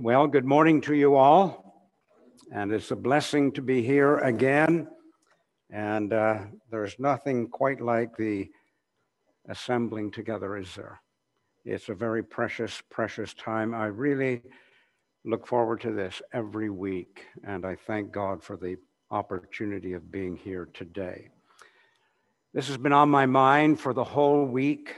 Well, good morning to you all, and it's a blessing to be here again. And there's nothing quite like the assembling together, is there? It's a very precious, precious time. I really look forward to this every week, and I thank God for the opportunity of being here today. This has been on my mind for the whole week.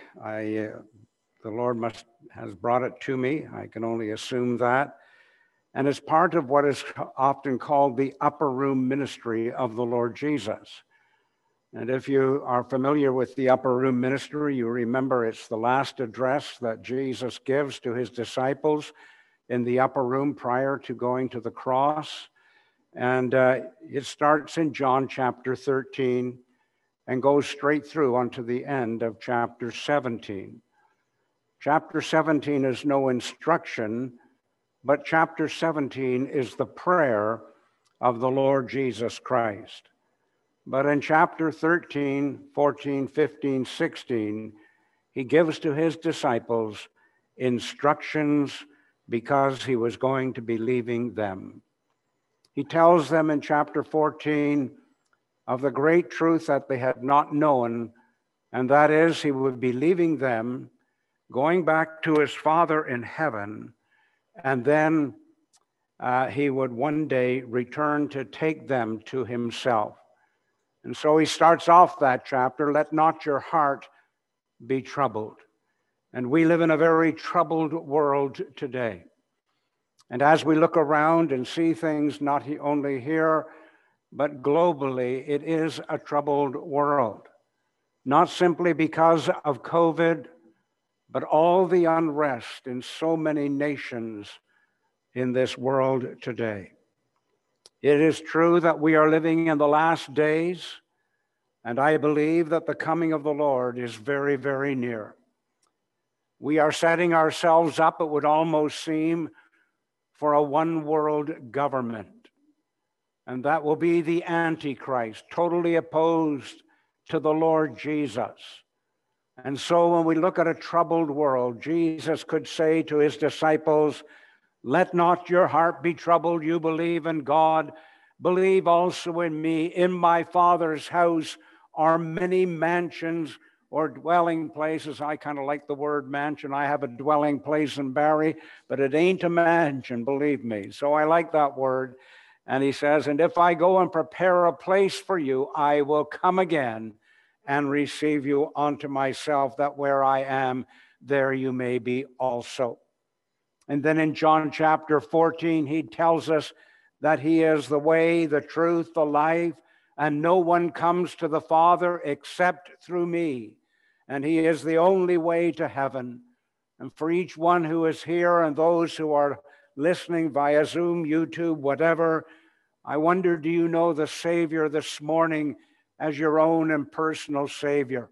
The Lord has brought it to me. I can only assume that. And it's part of what is often called the upper room ministry of the Lord Jesus. And if you are familiar with the upper room ministry, you remember it's the last address that Jesus gives to his disciples in the upper room prior to going to the cross. And it starts in John chapter 13 and goes straight through onto the end of chapter 17. Chapter 17 is no instruction, but chapter 17 is the prayer of the Lord Jesus Christ. But in chapter 13, 14, 15, 16, he gives to his disciples instructions because he was going to be leaving them. He tells them in chapter 14 of the great truth that they had not known, and that is he would be leaving them, going back to his Father in heaven, and then he would one day return to take them to himself. And so he starts off that chapter, let not your heart be troubled. And we live in a very troubled world today. And as we look around and see things not only here, but globally, it is a troubled world. Not simply because of COVID, but all the unrest in so many nations in this world today. It is true that we are living in the last days, and I believe that the coming of the Lord is very, very near. We are setting ourselves up, it would almost seem, for a one-world government, and that will be the Antichrist, totally opposed to the Lord Jesus. And so when we look at a troubled world, Jesus could say to his disciples, let not your heart be troubled. You believe in God, believe also in me. In my Father's house are many mansions or dwelling places. I kind of like the word mansion. I have a dwelling place in Barrie, but it ain't a mansion, believe me. So I like that word. And he says, and if I go and prepare a place for you, I will come again and receive you unto myself, that where I am, there you may be also. And then in John chapter 14, he tells us that he is the way, the truth, the life, and no one comes to the Father except through me. And he is the only way to heaven. And for each one who is here and those who are listening via Zoom, YouTube, whatever, I wonder, do you know the Savior this morning as your own and personal Savior?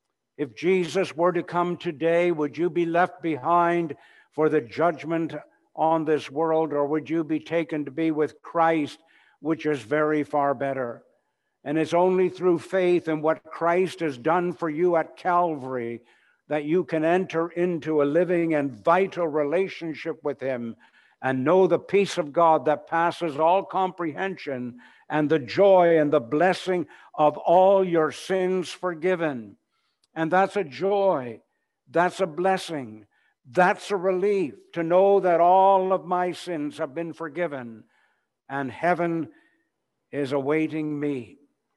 If Jesus were to come today, would you be left behind for the judgment on this world, or would you be taken to be with Christ, which is very far better? And it's only through faith in what Christ has done for you at Calvary that you can enter into a living and vital relationship with him and know the peace of God that passes all comprehension and the joy and the blessing of all your sins forgiven. And that's a joy. That's a blessing. That's a relief to know that all of my sins have been forgiven and heaven is awaiting me.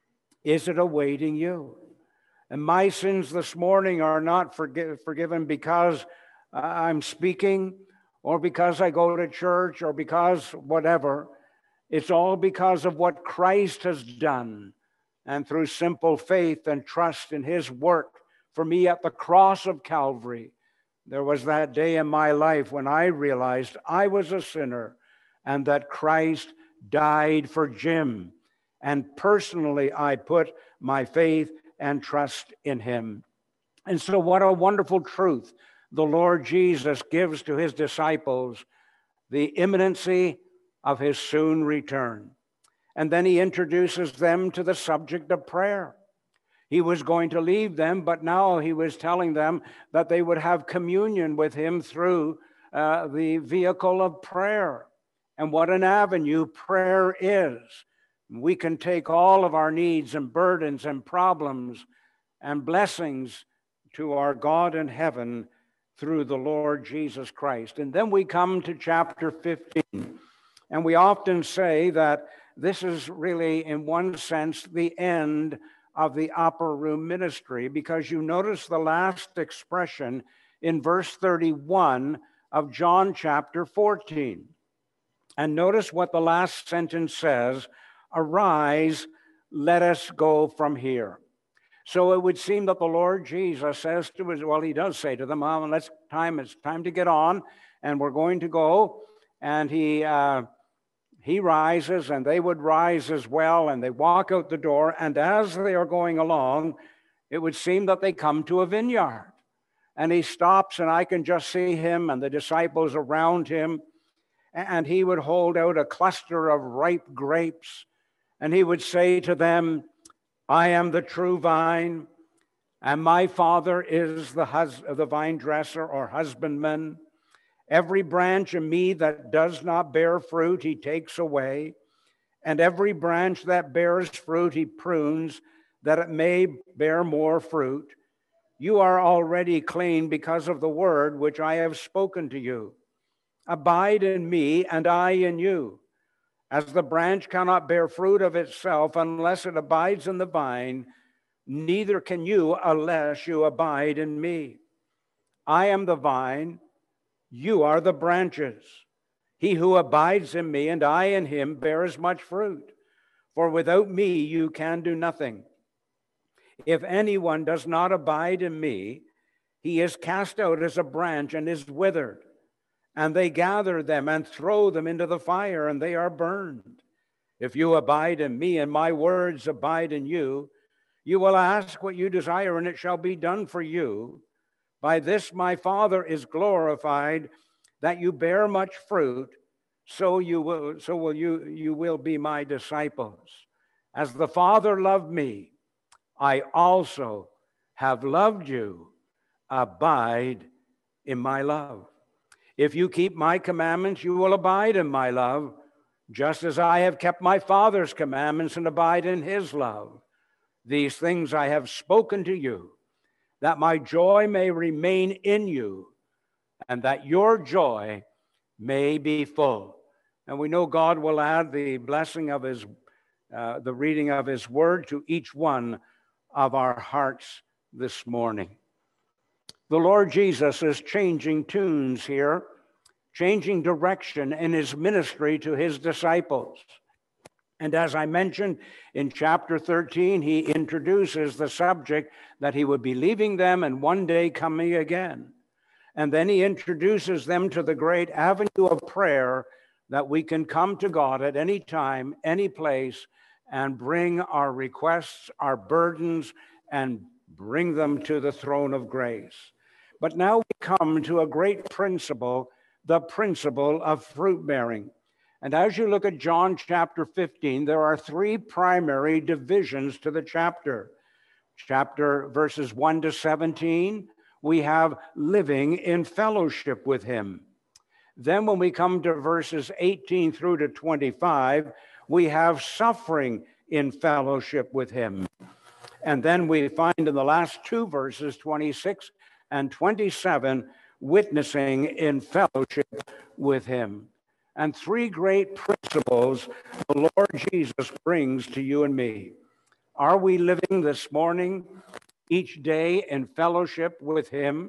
Is it awaiting you? And my sins this morning are not forgiven because I'm speaking or because I go to church or because whatever. It's all because of what Christ has done. And through simple faith and trust in his work for me at the cross of Calvary, there was that day in my life when I realized I was a sinner and that Christ died for Jim. And personally, I put my faith and trust in him. And so what a wonderful truth the Lord Jesus gives to his disciples, the imminency of his soon return. And then he introduces them to the subject of prayer. He was going to leave them, but now he was telling them that they would have communion with him through the vehicle of prayer and what an avenue prayer is. We can take all of our needs and burdens and problems and blessings to our God in heaven through the Lord Jesus Christ. And then we come to chapter 15. And we often say that this is really, in one sense, the end of the upper room ministry, because you notice the last expression in verse 31 of John chapter 14. And notice what the last sentence says: arise, let us go from here. So it would seem that the Lord Jesus says to us, well, he does say to them, it's time to get on, and we're going to go. And he rises, and they would rise as well, and they walk out the door. And as they are going along, it would seem that they come to a vineyard. And he stops, and I can just see him and the disciples around him. And he would hold out a cluster of ripe grapes, and he would say to them, I am the true vine, and my Father is the vine dresser or husbandman. Every branch in me that does not bear fruit, he takes away. And every branch that bears fruit, he prunes, that it may bear more fruit. You are already clean because of the word which I have spoken to you. Abide in me, and I in you. As the branch cannot bear fruit of itself unless it abides in the vine, neither can you unless you abide in me. I am the vine, you are the branches. He who abides in me and I in him bears much fruit, for without me you can do nothing. If anyone does not abide in me, he is cast out as a branch and is withered. And they gather them and throw them into the fire, and they are burned. If you abide in me and my words abide in you, you will ask what you desire, and it shall be done for you. By this my Father is glorified, that you bear much fruit, so you will be my disciples. As the Father loved me, I also have loved you. Abide in my love. If you keep my commandments, you will abide in my love, just as I have kept my Father's commandments and abide in his love. These things I have spoken to you, that my joy may remain in you, and that your joy may be full. And we know God will add the blessing of the reading of his word to each one of our hearts this morning. The Lord Jesus is changing tunes here, changing direction in his ministry to his disciples. And as I mentioned in chapter 13, he introduces the subject that he would be leaving them and one day coming again. And then he introduces them to the great avenue of prayer, that we can come to God at any time, any place, and bring our requests, our burdens, and bring them to the throne of grace. But now we come to a great principle, the principle of fruit bearing. And as you look at John chapter 15, there are three primary divisions to the chapter. Chapter verses 1 to 17, we have living in fellowship with him. Then when we come to verses 18 through to 25, we have suffering in fellowship with him. And then we find in the last two verses, 26 and 27, witnessing in fellowship with him. And three great principles the Lord Jesus brings to you and me. Are we living this morning, each day, in fellowship with him?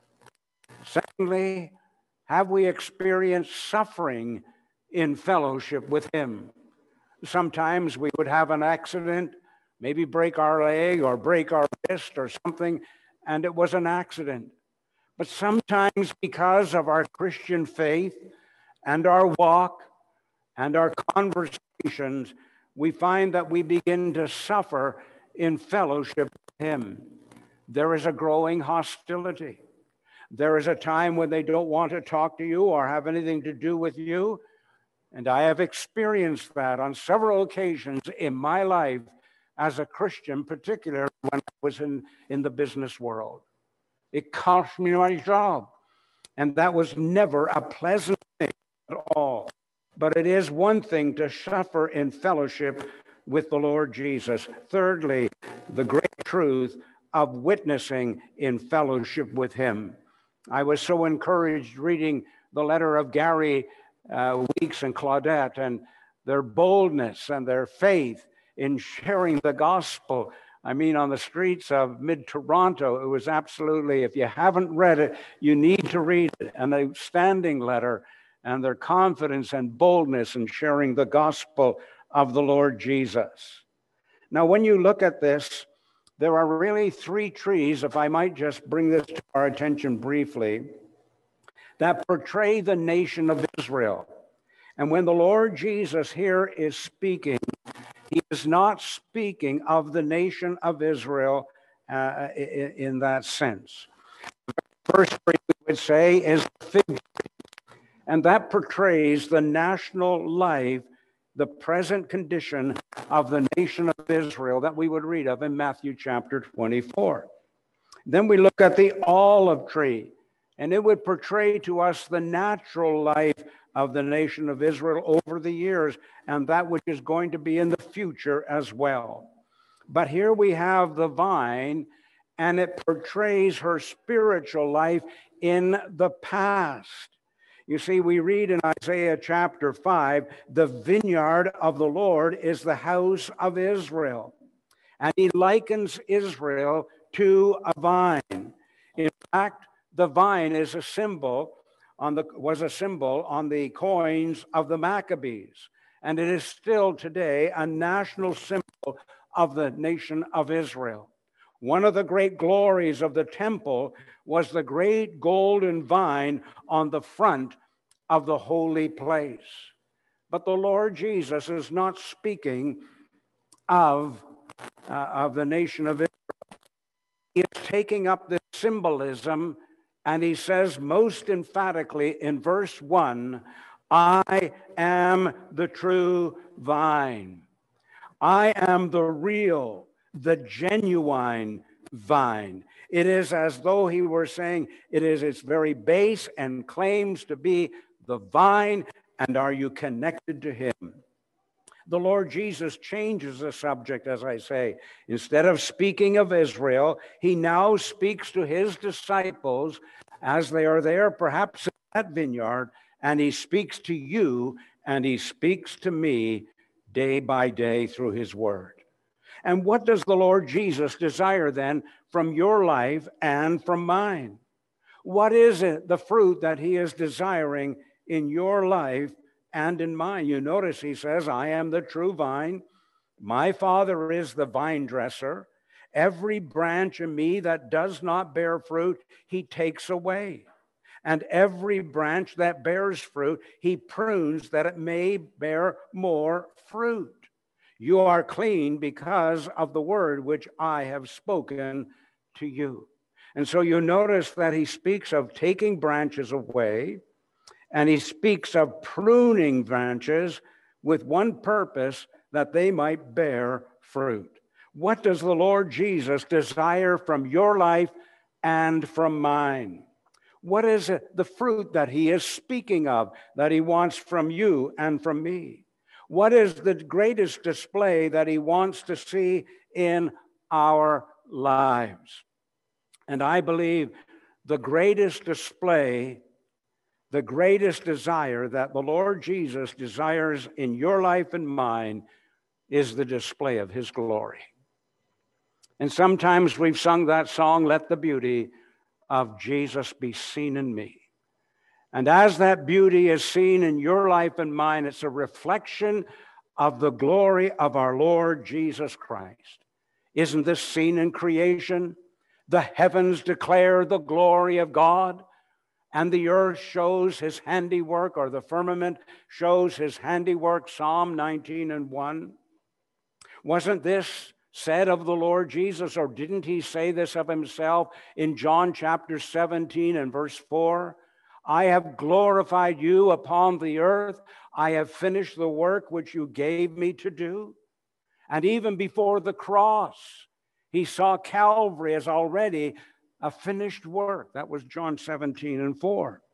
Secondly, have we experienced suffering in fellowship with him? Sometimes we would have an accident, maybe break our leg or break our wrist or something, and it was an accident. But sometimes, because of our Christian faith and our walk and our conversations, we find that we begin to suffer in fellowship with him. There is a growing hostility. There is a time when they don't want to talk to you or have anything to do with you. And I have experienced that on several occasions in my life as a Christian, particularly when I was in the business world. It cost me my job. And that was never a pleasant thing at all. But it is one thing to suffer in fellowship with the Lord Jesus. Thirdly, the great truth of witnessing in fellowship with him. I was so encouraged reading the letter of Gary Weeks and Claudette, and their boldness and their faith in sharing the gospel. I mean, on the streets of mid-Toronto, it was absolutely, if you haven't read it, you need to read it. An outstanding letter, and their confidence and boldness in sharing the gospel of the Lord Jesus. Now, when you look at this, there are really three trees, if I might just bring this to our attention briefly, that portray the nation of Israel. And when the Lord Jesus here is speaking, he is not speaking of the nation of Israel in that sense. The first tree we would say is the fig tree, and that portrays the national life, the present condition of the nation of Israel that we would read of in Matthew chapter 24. Then we look at the olive tree, and it would portray to us the natural life of the nation of Israel over the years, and that which is going to be in the future as well. But here we have the vine, and it portrays her spiritual life in the past. You see, we read in Isaiah chapter 5, the vineyard of the Lord is the house of Israel. And he likens Israel to a vine. In fact, the vine is a symbol was a symbol on the coins of the Maccabees. And it is still today a national symbol of the nation of Israel. One of the great glories of the temple was the great golden vine on the front of the holy place. But the Lord Jesus is not speaking of the nation of Israel. He is taking up this symbolism, and he says most emphatically in verse 1, I am the true vine. I am the real, the genuine vine. It is as though he were saying it is its very base and claims to be the vine, and are you connected to him? The Lord Jesus changes the subject, as I say. Instead of speaking of Israel, he now speaks to his disciples as they are there, perhaps in that vineyard, and he speaks to you and he speaks to me day by day through his word. And what does the Lord Jesus desire then from your life and from mine? What is it, the fruit that he is desiring in your life and in mine? You notice he says, I am the true vine. My Father is the vine dresser. Every branch in me that does not bear fruit, he takes away. And every branch that bears fruit, he prunes that it may bear more fruit. You are clean because of the word which I have spoken to you. And so you notice that he speaks of taking branches away, and he speaks of pruning branches with one purpose, that they might bear fruit. What does the Lord Jesus desire from your life and from mine? What is it, the fruit that he is speaking of, that he wants from you and from me? What is the greatest display that he wants to see in our lives? And I believe the greatest display, the greatest desire that the Lord Jesus desires in your life and mine is the display of his glory. And sometimes we've sung that song, Let the Beauty of Jesus Be Seen in Me. And as that beauty is seen in your life and mine, it's a reflection of the glory of our Lord Jesus Christ. Isn't this seen in creation? The heavens declare the glory of God, and the earth shows his handiwork, or the firmament shows his handiwork, Psalm 19:1. Wasn't this said of the Lord Jesus, or didn't he say this of himself in John chapter 17 and verse 4? I have glorified you upon the earth. I have finished the work which you gave me to do. And even before the cross, he saw Calvary as already a finished work. That was John 17:4.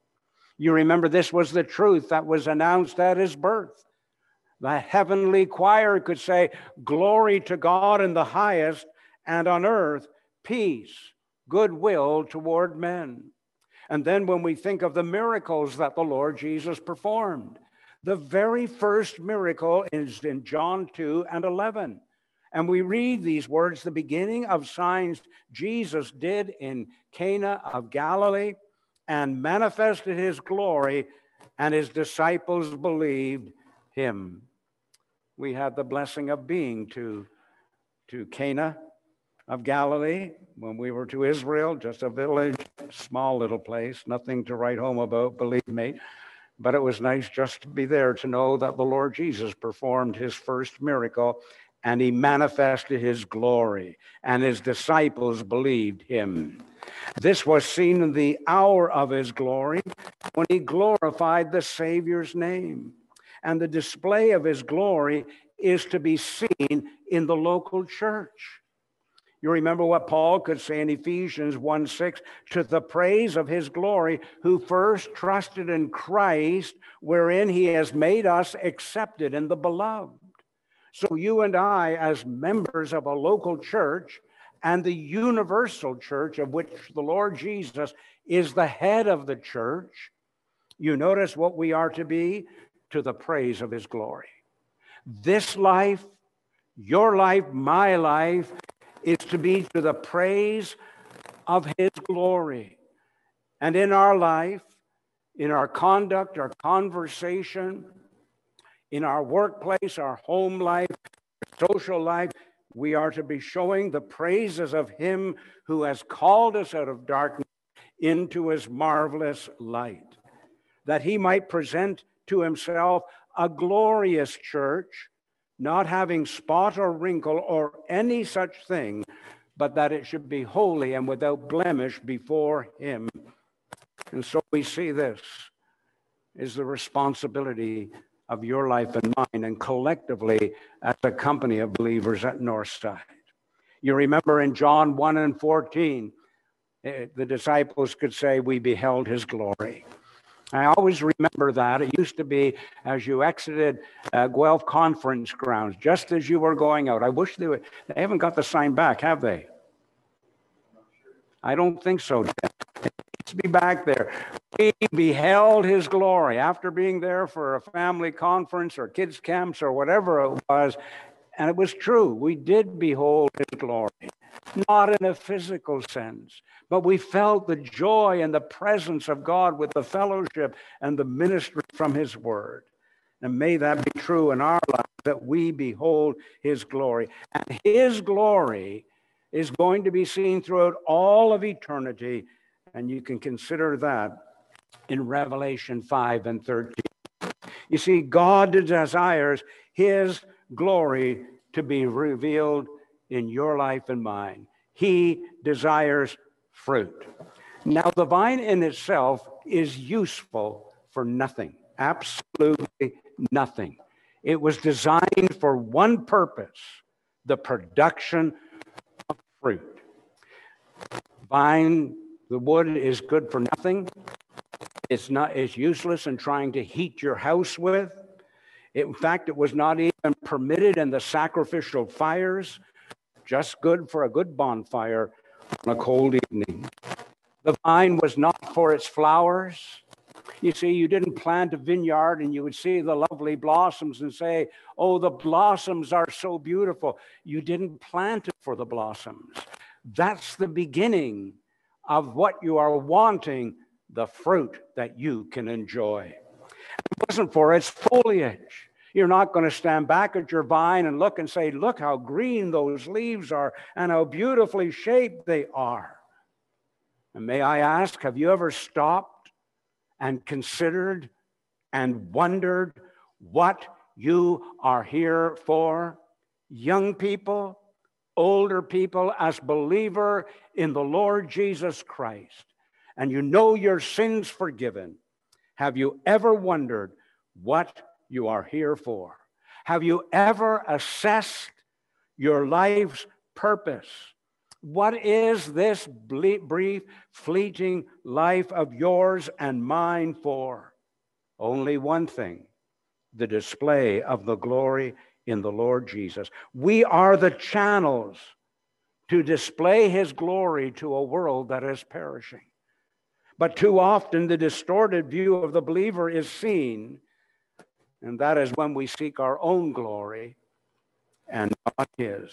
You remember this was the truth that was announced at his birth. The heavenly choir could say, "Glory to God in the highest, and on earth peace, goodwill toward men." And then when we think of the miracles that the Lord Jesus performed, the very first miracle is in John 2:11. And we read these words, "The beginning of signs Jesus did in Cana of Galilee, and manifested his glory, and his disciples believed him." We had the blessing of being to Cana of Galilee when we were to Israel, just a village, small little place, nothing to write home about, believe me. But it was nice just to be there to know that the Lord Jesus performed his first miracle, and he manifested his glory, and his disciples believed him. This was seen in the hour of his glory when he glorified the Savior's name. And the display of his glory is to be seen in the local church. You remember what Paul could say in Ephesians 1:6, "To the praise of his glory, who first trusted in Christ, wherein he has made us accepted in the beloved." So you and I, as members of a local church and the universal church of which the Lord Jesus is the head of the church, you notice what we are to be? To the praise of his glory. This life, your life, my life, is to be to the praise of his glory. And in our life, in our conduct, our conversation, in our workplace, our home life, social life, we are to be showing the praises of him who has called us out of darkness into his marvelous light, that he might present to himself a glorious church, not having spot or wrinkle or any such thing, but that it should be holy and without blemish before him. And so we see this is the responsibility of your life and mine, and collectively as a company of believers at Northside. You remember in John 1:14, the disciples could say, "We beheld his glory." I always remember that. It used to be as you exited Guelph Conference Grounds, just as you were going out. I wish they would. They haven't got the sign back, have they? I don't think so. It needs to be back there. We beheld his glory after being there for a family conference or kids' camps or whatever it was. And it was true. We did behold his glory, not in a physical sense, but we felt the joy and the presence of God with the fellowship and the ministry from his word. And may that be true in our lives, that we behold his glory. And his glory is going to be seen throughout all of eternity. And you can consider that in Revelation 5:13. You see, God desires his glory to be revealed in your life and mine. He desires fruit. Now, the vine in itself is useful for nothing, absolutely nothing. It was designed for one purpose, the production of fruit. Vine, the wood is good for nothing. It's useless in trying to heat your house with. In fact, it was not even permitted in the sacrificial fires, just good for a good bonfire on a cold evening. The vine was not for its flowers. You see, you didn't plant a vineyard and you would see the lovely blossoms and say, "Oh, the blossoms are so beautiful." You didn't plant it for the blossoms. That's the beginning of what you are wanting, the fruit that you can enjoy. It wasn't for its foliage. You're not going to stand back at your vine and look and say, "Look how green those leaves are and how beautifully shaped they are." And may I ask, have you ever stopped and considered and wondered what you are here for? Young people, older people, as believer in the Lord Jesus Christ, and you know your sins forgiven, have you ever wondered what you are here for? Have you ever assessed your life's purpose? What is this brief, fleeting life of yours and mine for? Only one thing, the display of the glory in the Lord Jesus. We are the channels to display his glory to a world that is perishing. But too often the distorted view of the believer is seen, and that is when we seek our own glory and not his.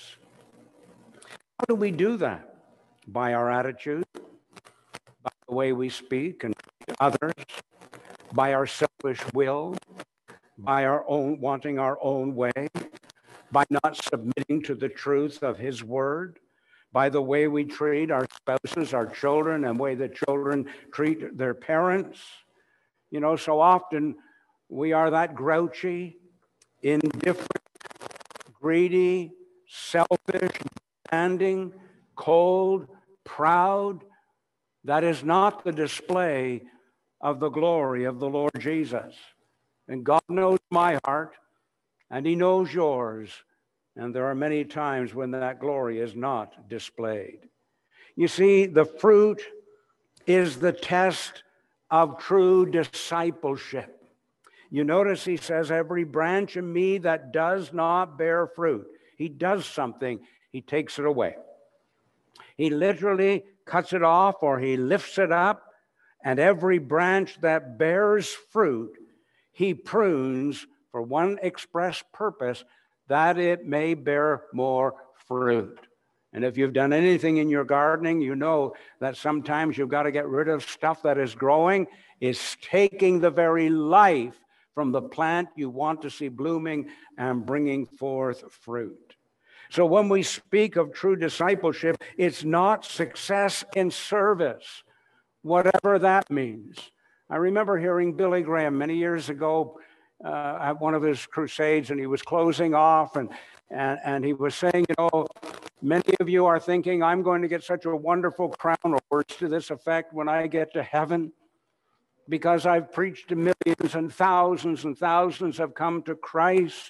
How do we do that? By our attitude, by the way we speak and treat others, by our selfish will, by our own wanting our own way, by not submitting to the truth of his word, by the way we treat our spouses, our children, and the way the children treat their parents. You know, so often we are that grouchy, indifferent, greedy, selfish, demanding, cold, proud. That is not the display of the glory of the Lord Jesus. And God knows my heart, and he knows yours. And there are many times when that glory is not displayed. You see, the fruit is the test of true discipleship. You notice he says, every branch in me that does not bear fruit. He does something, he takes it away. He literally cuts it off or he lifts it up, and every branch that bears fruit, he prunes for one express purpose, that it may bear more fruit. And if you've done anything in your gardening, you know that sometimes you've got to get rid of stuff that is growing, is taking the very life from the plant you want to see blooming and bringing forth fruit. So when we speak of true discipleship, it's not success in service, whatever that means. I remember hearing Billy Graham many years ago at one of his crusades, and he was closing off, and he was saying, you know, many of you are thinking, I'm going to get such a wonderful crown, or words to this effect, when I get to heaven, because I've preached to millions and thousands have come to Christ.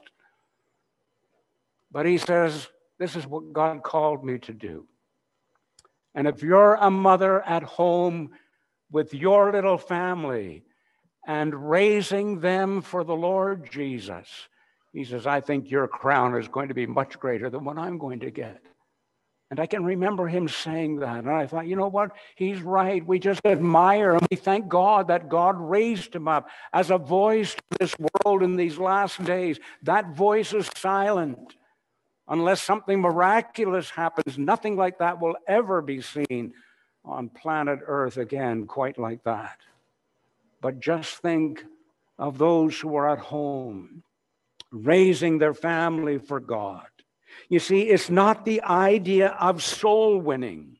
But he says, this is what God called me to do. And if you're a mother at home with your little family and raising them for the Lord Jesus, he says, I think your crown is going to be much greater than what I'm going to get. And I can remember him saying that. And I thought, you know what? He's right. We just admire him. We thank God that God raised him up as a voice to this world in these last days. That voice is silent. Unless something miraculous happens, nothing like that will ever be seen on planet Earth again, quite like that. But just think of those who are at home, raising their family for God. You see, it's not the idea of soul winning.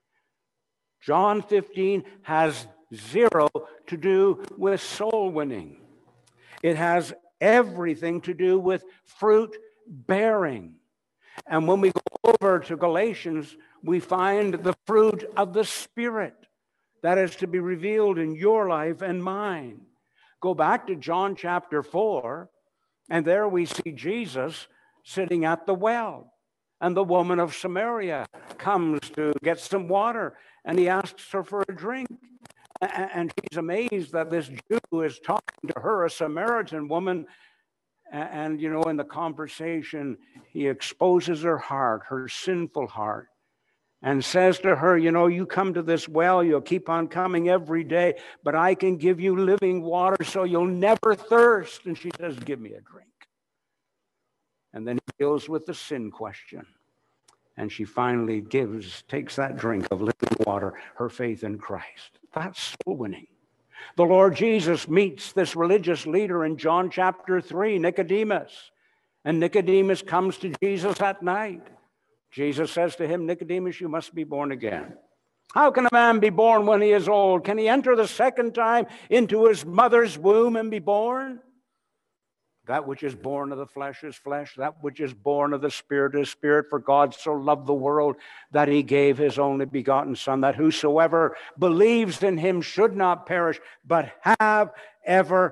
John 15 has zero to do with soul winning. It has everything to do with fruit bearing. And when we go over to Galatians, we find the fruit of the Spirit that is to be revealed in your life and mine. Go back to John chapter 4, and there we see Jesus sitting at the well. And the woman of Samaria comes to get some water, and he asks her for a drink. And she's amazed that this Jew is talking to her, a Samaritan woman. And, you know, in the conversation, he exposes her heart, her sinful heart, and says to her, you know, you come to this well, you'll keep on coming every day, but I can give you living water so you'll never thirst. And she says, give me a drink. And then he deals with the sin question. And she finally takes that drink of living water, her faith in Christ. That's soul winning. The Lord Jesus meets this religious leader in John chapter 3, Nicodemus. And Nicodemus comes to Jesus at night. Jesus says to him, Nicodemus, you must be born again. How can a man be born when he is old? Can he enter the second time into his mother's womb and be born? That which is born of the flesh is flesh. That which is born of the Spirit is spirit. For God so loved the world that he gave his only begotten Son, that whosoever believes in him should not perish, but have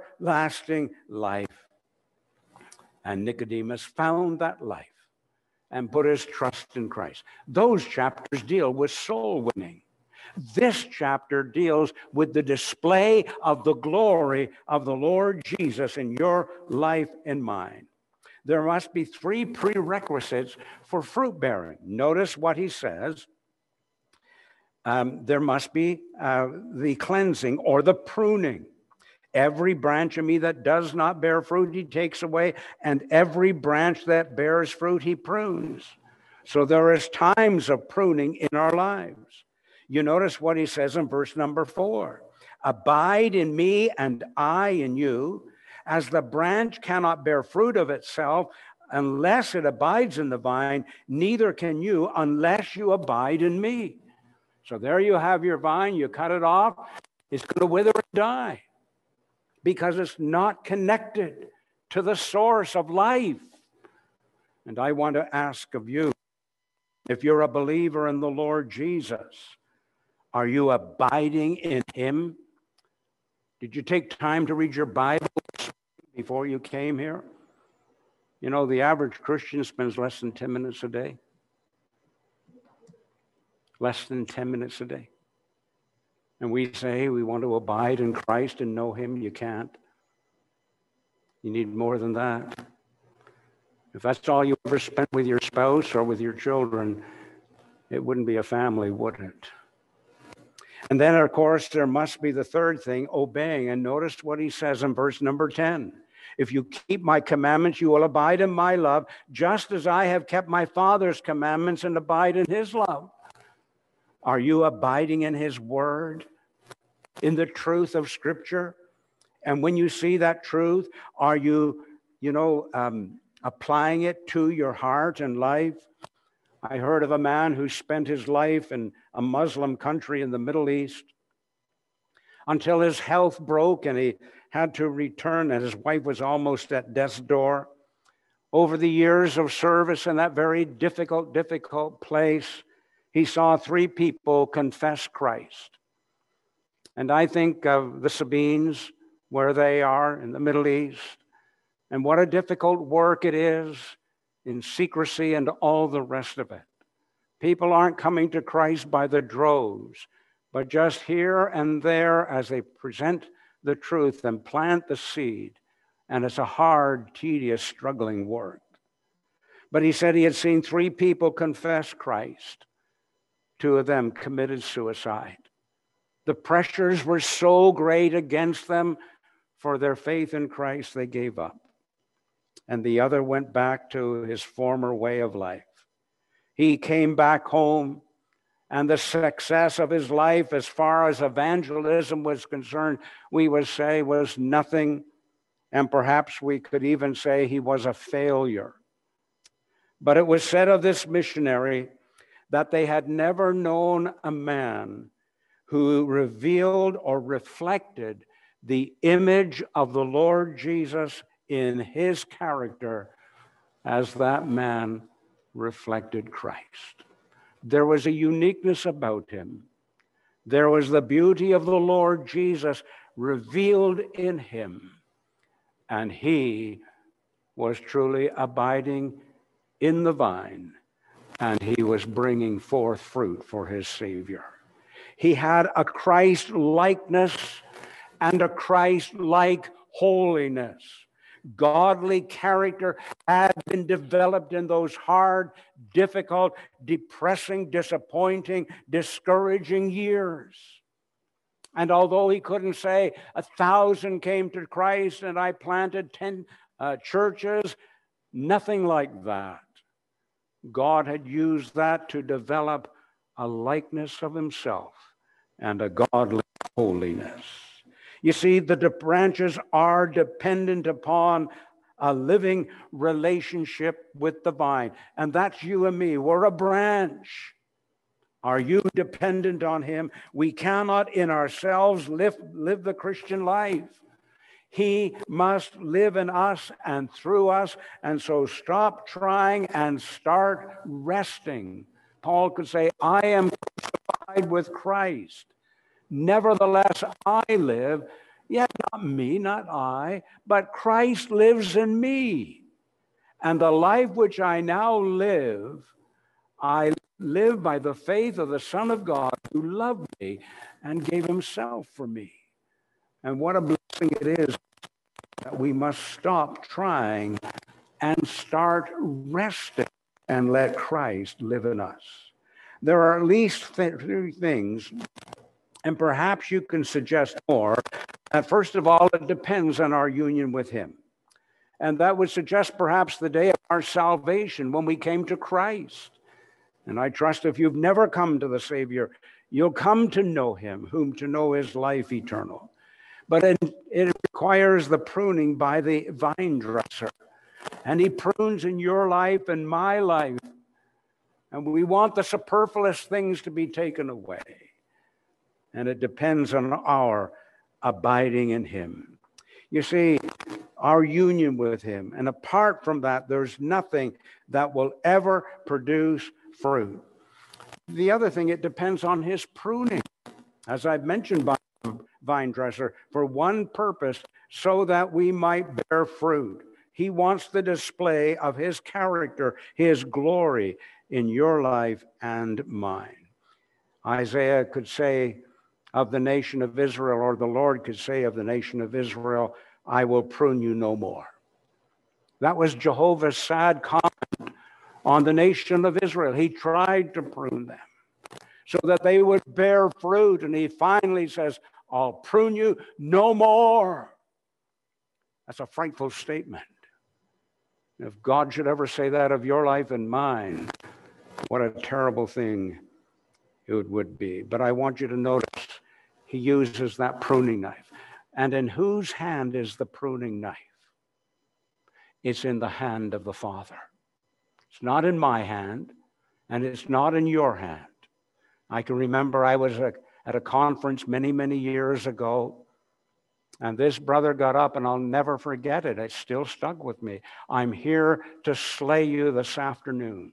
everlasting life. And Nicodemus found that life. and put his trust in Christ. Those chapters deal with soul winning. This chapter deals with the display of the glory of the Lord Jesus in your life and mine. There must be 3 prerequisites for fruit bearing. Notice what he says. There must be the cleansing or the pruning. Every branch of me that does not bear fruit, he takes away, and every branch that bears fruit, he prunes. So there is times of pruning in our lives. You notice what he says in verse number 4. Abide in me and I in you, as the branch cannot bear fruit of itself unless it abides in the vine, neither can you unless you abide in me. So there you have your vine, you cut it off, it's going to wither and die because it's not connected to the source of life. And I want to ask of you, if you're a believer in the Lord Jesus, are you abiding in him? Did you take time to read your Bible before you came here? You know, the average Christian spends less than 10 minutes a day. Less than 10 minutes a day. And we say we want to abide in Christ and know him. You can't. You need more than that. If that's all you ever spent with your spouse or with your children, it wouldn't be a family, would it? And then, of course, there must be the third thing, obeying. And notice what he says in verse number 10. If you keep my commandments, you will abide in my love, just as I have kept my Father's commandments and abide in his love. Are you abiding in his word, in the truth of Scripture? And when you see that truth, are you, applying it to your heart and life? I heard of a man who spent his life in a Muslim country in the Middle East until his health broke and he had to return, and his wife was almost at death's door. Over the years of service in that very difficult place, he saw 3 people confess Christ. And I think of the Sabines, where they are in the Middle East, and what a difficult work it is in secrecy and all the rest of it. People aren't coming to Christ by the droves, but just here and there as they present the truth and plant the seed. And it's a hard, tedious, struggling work. But he said he had seen 3 people confess Christ. 2 of them committed suicide. The pressures were so great against them for their faith in Christ, they gave up. And the other went back to his former way of life. He came back home, and the success of his life as far as evangelism was concerned, we would say was nothing. And perhaps we could even say he was a failure. But it was said of this missionary that they had never known a man who revealed or reflected the image of the Lord Jesus in his character as that man reflected Christ. There was a uniqueness about him. There was the beauty of the Lord Jesus revealed in him, and he was truly abiding in the vine, and he was bringing forth fruit for his Savior. He had a Christ likeness and a Christ-like holiness. Godly character had been developed in those hard, difficult, depressing, disappointing, discouraging years. And although he couldn't say 1,000 came to Christ and I planted 10 churches, nothing like that. God had used that to develop a likeness of himself and a godly holiness. You see, the branches are dependent upon a living relationship with the vine. And that's you and me. We're a branch. Are you dependent on him? We cannot in ourselves live the Christian life. He must live in us and through us. And so stop trying and start resting. Paul could say, I am crucified with Christ. Nevertheless, I live, yet not me, not I, but Christ lives in me. And the life which I now live, I live by the faith of the Son of God who loved me and gave himself for me. And what a blessing it is that we must stop trying and start resting and let Christ live in us. There are at least three things, and perhaps you can suggest more, that first of all, it depends on our union with him. And that would suggest perhaps the day of our salvation when we came to Christ. And I trust if you've never come to the Savior, you'll come to know him, whom to know is life eternal. But it requires the pruning by the vine dresser. And he prunes in your life and my life. And we want the superfluous things to be taken away. And it depends on our abiding in him. You see, our union with him. And apart from that, there's nothing that will ever produce fruit. The other thing, it depends on his pruning. As I've mentioned by the vine dresser, for one purpose, so that we might bear fruit. He wants the display of his character, his glory in your life and mine. Isaiah could say of the nation of Israel, or the Lord could say of the nation of Israel, I will prune you no more. That was Jehovah's sad comment on the nation of Israel. He tried to prune them so that they would bear fruit. And he finally says, I'll prune you no more. That's a frightful statement. If God should ever say that of your life and mine, what a terrible thing it would be. But I want you to notice he uses that pruning knife. And in whose hand is the pruning knife? It's in the hand of the Father. It's not in my hand, and it's not in your hand. I can remember I was at a conference many, many years ago, and this brother got up, and I'll never forget it. It still stuck with me. I'm here to slay you this afternoon.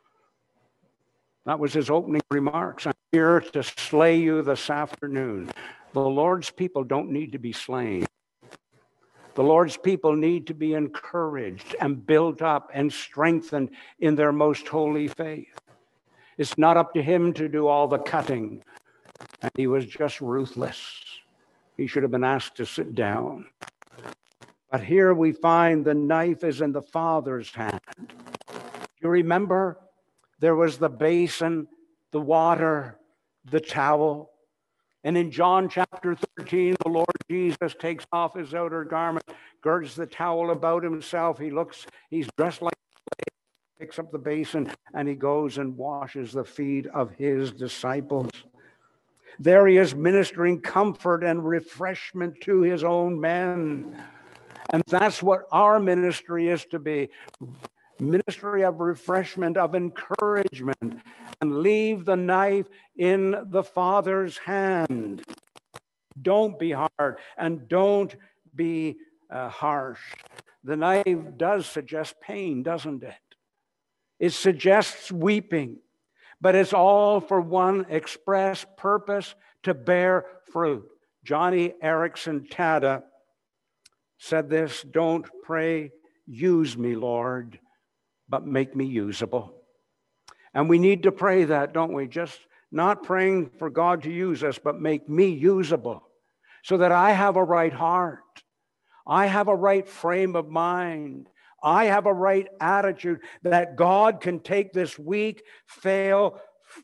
That was his opening remarks. I'm here to slay you this afternoon. The Lord's people don't need to be slain. The Lord's people need to be encouraged and built up and strengthened in their most holy faith. It's not up to him to do all the cutting. And he was just ruthless. He should have been asked to sit down. But here we find the knife is in the Father's hand. You remember there was the basin, the water, the towel. And in John chapter 13, the Lord Jesus takes off his outer garment, girds the towel about himself. He's dressed like a slave, picks up the basin, and he goes and washes the feet of his disciples. There he is ministering comfort and refreshment to his own men. And that's what our ministry is to be. Ministry of refreshment, of encouragement, and leave the knife in the Father's hand. Don't be hard and don't be harsh. The knife does suggest pain, doesn't it? It suggests weeping, but it's all for one express purpose: to bear fruit. Johnny Erickson Tada said this: don't pray, use me, Lord, but make me usable. And we need to pray that, don't we? Just not praying for God to use us, but make me usable so that I have a right heart. I have a right frame of mind. I have a right attitude that God can take this weak, frail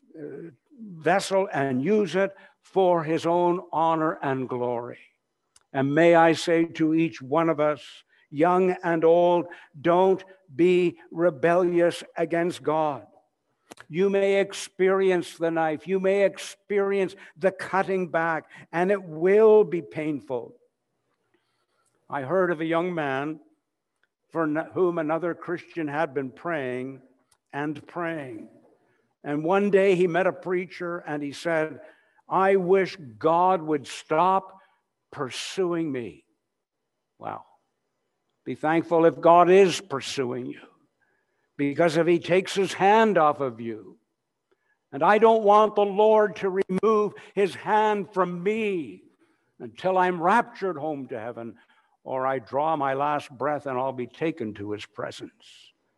vessel and use it for his own honor and glory. And may I say to each one of us, young and old, don't be rebellious against God. You may experience the knife. You may experience the cutting back, and it will be painful. I heard of a young man for whom another Christian had been praying and praying. And one day he met a preacher and he said, I wish God would stop pursuing me. Wow. Be thankful if God is pursuing you, because if he takes his hand off of you, and I don't want the Lord to remove his hand from me until I'm raptured home to heaven, or I draw my last breath and I'll be taken to his presence.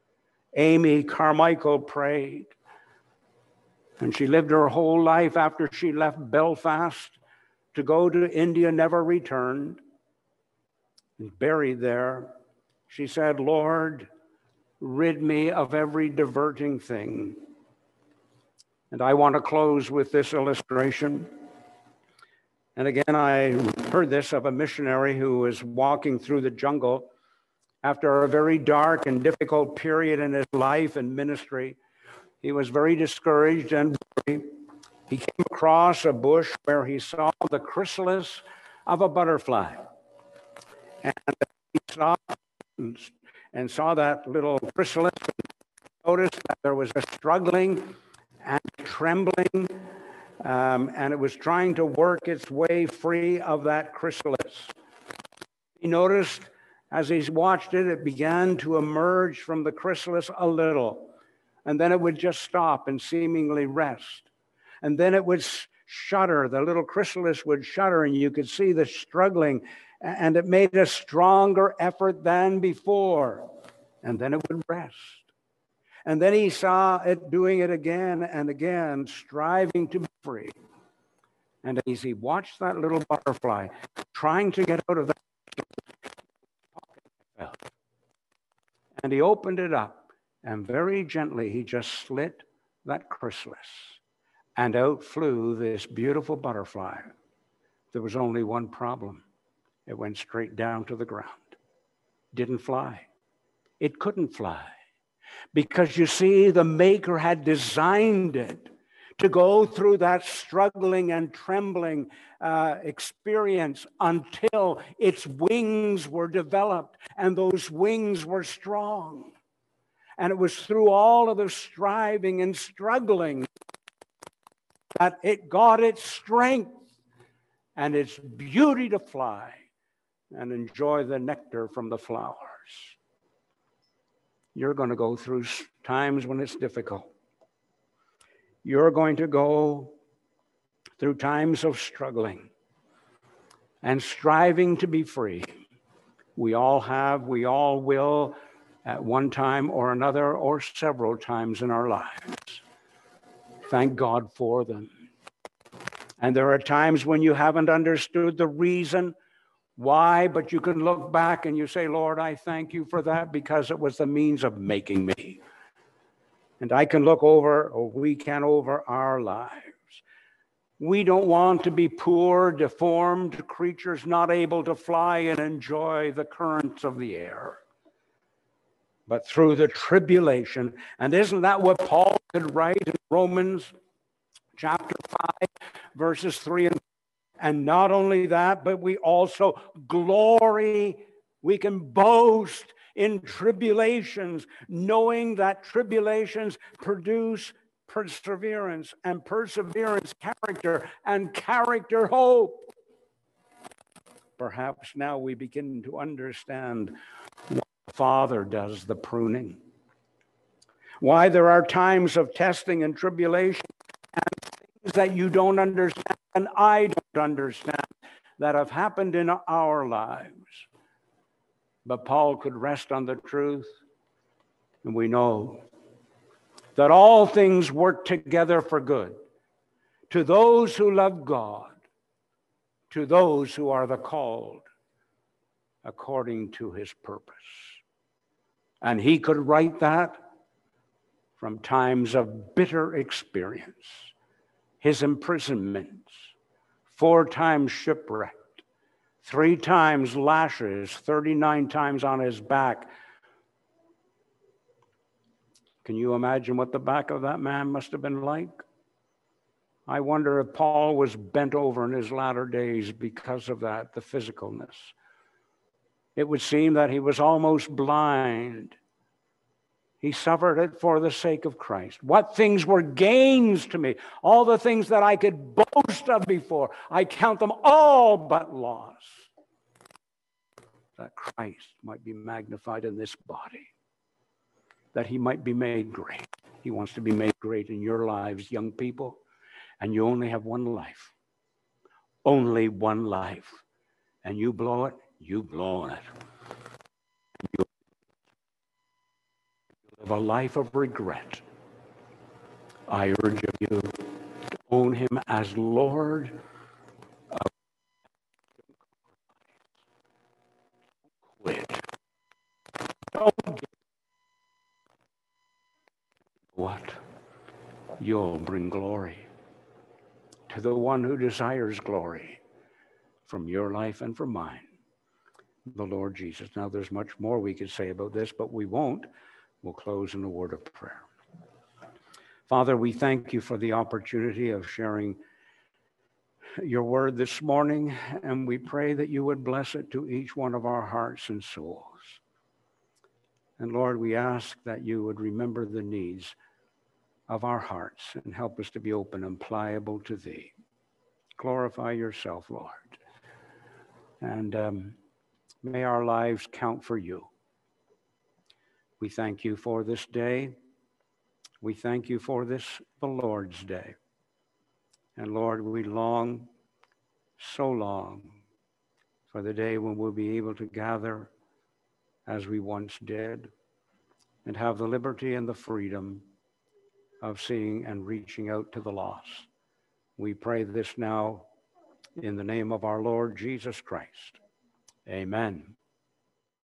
Amy Carmichael prayed. And she lived her whole life after she left Belfast to go to India, never returned, and buried there. She said, Lord, rid me of every diverting thing. And I want to close with this illustration. And again, I heard this of a missionary who was walking through the jungle after a very dark and difficult period in his life and ministry. He was very discouraged and worried. He came across a bush where he saw the chrysalis of a butterfly. And he stopped and saw that little chrysalis, noticed that there was a struggling and trembling, and it was trying to work its way free of that chrysalis. He noticed as he watched it, it began to emerge from the chrysalis a little, and then it would just stop and seemingly rest. And then it would shudder, the little chrysalis would shudder, and you could see the struggling, and it made a stronger effort than before. And then it would rest. And then he saw it doing it again and again, striving to be free. And as he watched that little butterfly trying to get out of that, and he opened it up, and very gently he just slit that chrysalis, and out flew this beautiful butterfly. There was only one problem. It went straight down to the ground. Didn't fly. It couldn't fly. Because you see, the Maker had designed it to go through that struggling and trembling experience until its wings were developed, and those wings were strong. And it was through all of the striving and struggling that it got its strength and its beauty to fly and enjoy the nectar from the flowers. You're going to go through times when it's difficult. You're going to go through times of struggling and striving to be free. We all have, we all will at one time or another or several times in our lives. Thank God for them. And there are times when you haven't understood the reason why, but you can look back and you say, Lord, I thank you for that because it was the means of making me. And I can look over, or we can, over our lives. We don't want to be poor, deformed creatures not able to fly and enjoy the currents of the air. But through the tribulation, and isn't that what Paul could write in Romans chapter 5, verses 3 and 4? And not only that, but we also glory, we can boast in tribulations, knowing that tribulations produce perseverance, and perseverance, character, and character, hope. Perhaps now we begin to understand why the Father does the pruning, why there are times of testing and tribulation and things that you don't understand and I don't understand that have happened in our lives. But Paul could rest on the truth, and we know that all things work together for good to those who love God, to those who are the called according to his purpose. And he could write that from times of bitter experience, his imprisonments, 4 times shipwrecked, 3 times lashes, 39 times on his back. Can you imagine what the back of that man must have been like? I wonder if Paul was bent over in his latter days because of that, the physicalness. It would seem that he was almost blind. He suffered it for the sake of Christ. What things were gains to me? All the things that I could boast of before, I count them all but loss, that Christ might be magnified in this body, that he might be made great. He wants to be made great in your lives, young people, and you only have one life. Only one life. And you blow it, you blow it. You of a life of regret, I urge of you to own him as Lord of quit. Don't get what? You'll bring glory to the one who desires glory from your life and from mine, the Lord Jesus. Now, there's much more we could say about this, but we won't. We'll close in a word of prayer. Father, we thank you for the opportunity of sharing your word this morning, and we pray that you would bless it to each one of our hearts and souls. And Lord, we ask that you would remember the needs of our hearts and help us to be open and pliable to thee. Glorify yourself, Lord. And may our lives count for you. We thank you for this day. We thank you for this, the Lord's Day. And Lord, we long, so long, for the day when we'll be able to gather as we once did and have the liberty and the freedom of seeing and reaching out to the lost. We pray this now in the name of our Lord Jesus Christ. Amen.